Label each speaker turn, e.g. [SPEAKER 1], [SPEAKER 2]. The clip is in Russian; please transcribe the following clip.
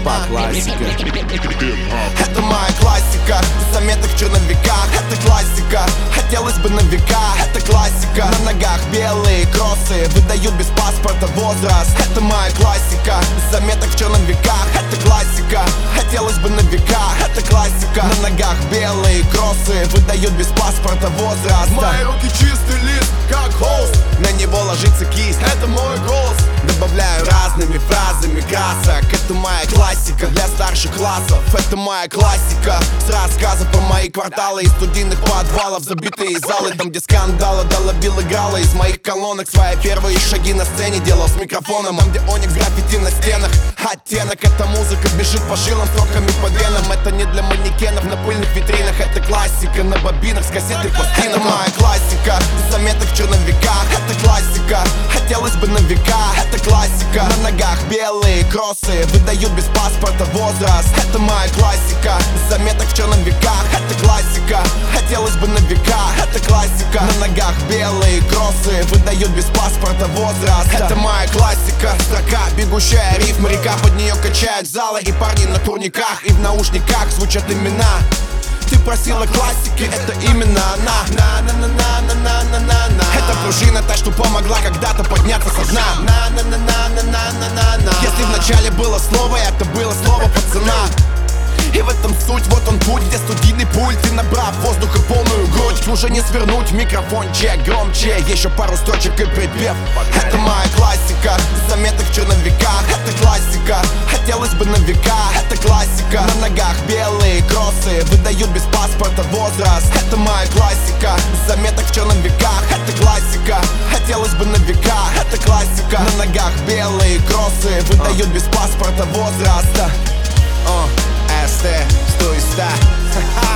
[SPEAKER 1] хип-хоп классика.
[SPEAKER 2] Это моя классика, заметок в черновиках. Это классика, хотелось бы на века. Это классика, на ногах белые кроссы выдают без паспорта возраст. Это моя классика, заметок в черновиках. Это классика, хотелось бы на века. Это классика, на ногах белые кроссы выдают без паспорта возраст.
[SPEAKER 1] Мои руки чистый лист, как холст,
[SPEAKER 2] на него ложится кисть.
[SPEAKER 1] это мой голос.
[SPEAKER 2] Добавляю разными фразами красок. Это моя классика для старших классов. Это моя классика с рассказов про мои кварталы и студийных подвалов. Забитые залы, там где скандалы долобил играла из моих колонок. Свои первые шаги на сцене делал с микрофоном. Там где оникс, граффити на стенах. Оттенок, эта музыка бежит по жилам строками по венам. Это не для манекенов на пыльных витринах. Это классика на бобинах с кассеты пластинок. Это моя классика, заметок в черновиках. Это классика, хотелось бы на века. Это классика, на ногах белые кроссы выдают без паспорта возраст. Это моя классика, заметок в черновиках. Это классика, хотелось бы на века. Это классика, на ногах белые кроссы выдают без паспорта возраст. Это моя классика, строка, бегущая рифма, река, под нее качают залы и парни на турниках. И в наушниках звучат имена. Ты просила классики, это именно она. Это пружина, та, что помогла когда-то подняться со дна. Если вначале было слово, это было слово пацана. И в этом суть, вот он путь, где студийный пульт. И набрав воздуха полную грудь, уже не свернуть микрофончик громче. Еще пару строчек и припев. Это моя классика, заметок в черновиках. Это классика, хотелось бы на века. Это классика, на ногах белые кроссы выдают без паспорта возраст. Это моя классика, заметок в черновиках. Это классика, хотелось бы на века. Это классика, на ногах белые кроссы выдают без паспорта возраста. СТ, 100 и 100.